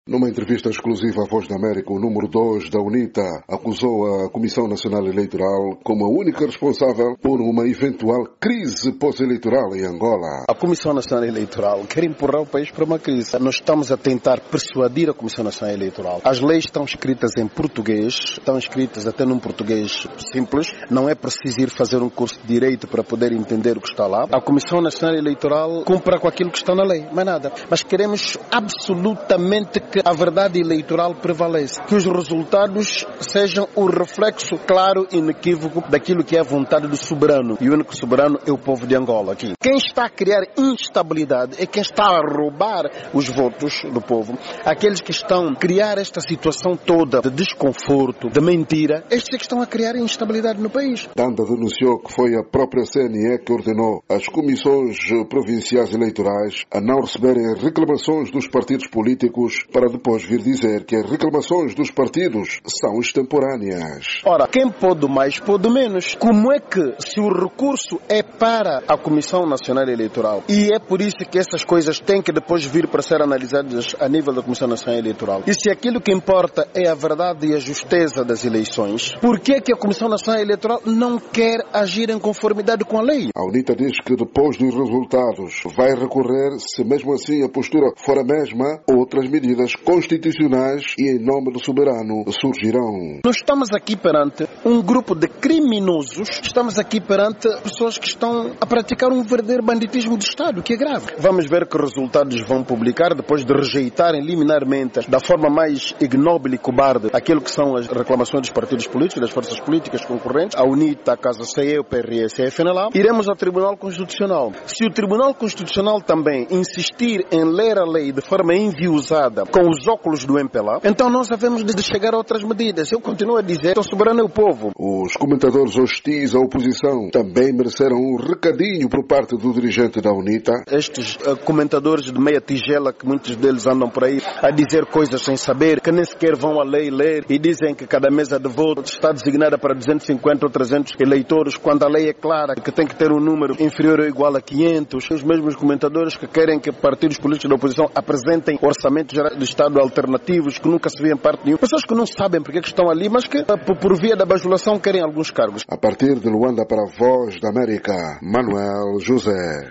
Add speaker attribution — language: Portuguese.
Speaker 1: Numa entrevista exclusiva à Voz da América, o número 2 da UNITA acusou a Comissão Nacional Eleitoral como a única responsável por uma eventual crise pós-eleitoral em Angola.
Speaker 2: A Comissão Nacional Eleitoral quer empurrar o país para uma crise. Nós estamos a tentar persuadir a Comissão Nacional Eleitoral. As leis estão escritas em português, estão escritas até num português simples. Não é preciso ir fazer um curso de Direito para poder entender o que está lá. A Comissão Nacional Eleitoral cumpra com aquilo que está na lei, mais nada. Mas queremos absolutamente que a verdade eleitoral prevaleça, que os resultados sejam o reflexo claro e inequívoco daquilo que é a vontade do soberano. E o único soberano é o povo de Angola aqui. Quem está a criar instabilidade é quem está a roubar os votos do povo. Aqueles que estão a criar esta situação toda de desconforto, de mentira, estes é que estão a criar instabilidade no país.
Speaker 1: Tanda denunciou que foi a própria CNE que ordenou às comissões provinciais eleitorais a não receberem reclamações dos partidos políticos para depois vir dizer que as reclamações dos partidos são extemporâneas.
Speaker 2: Ora, quem pode mais, pode menos. Como é que, se o recurso é para a Comissão Nacional Eleitoral, e é por isso que essas coisas têm que depois vir para ser analisadas a nível da Comissão Nacional Eleitoral, e se aquilo que importa é a verdade e a justeza das eleições, por que é que a Comissão Nacional Eleitoral não quer agir em conformidade com a lei?
Speaker 1: A UNITA diz que depois dos resultados vai recorrer, se mesmo assim a postura for a mesma, outras medidas constitucionais e em nome do soberano surgirão.
Speaker 2: Nós estamos aqui perante um grupo de criminosos, estamos aqui perante pessoas que estão a praticar um verdadeiro banditismo de Estado, que é grave. Vamos ver que resultados vão publicar depois de rejeitarem liminarmente, da forma mais ignóbil e cobarde, aquilo que são as reclamações dos partidos políticos, das forças políticas concorrentes, a UNITA, a Casa CE, o PRS e a FNLA. Iremos ao Tribunal Constitucional. Se o Tribunal Constitucional também insistir em ler a lei de forma enviosada, com os óculos do MPLA, então nós havemos de chegar a outras medidas. Eu continuo a dizer, o soberano é o povo.
Speaker 1: Os comentadores hostis à oposição também mereceram um recadinho por parte do dirigente da UNITA.
Speaker 2: Estes comentadores de meia tigela, que muitos deles andam por aí a dizer coisas sem saber, que nem sequer vão à lei ler e dizem que cada mesa de voto está designada para 250 ou 300 eleitores, quando a lei é clara que tem que ter um número inferior ou igual a 500. Os mesmos comentadores que querem que partidos políticos da oposição apresentem orçamentos de Estado alternativos que nunca se vêem parte nenhuma. Pessoas que não sabem porque estão ali, mas que por via da bajulação querem alguns cargos.
Speaker 1: A partir de Luanda para a Voz da América, Manuel José.